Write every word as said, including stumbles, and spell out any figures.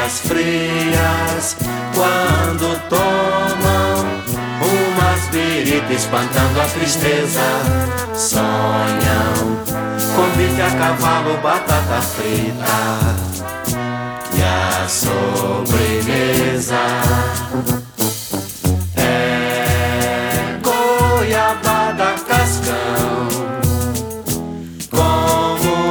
cervejas frias, quando tomam umas birita espantando a tristeza, sonham com bife a cavalo, batata frita e a sobremesa.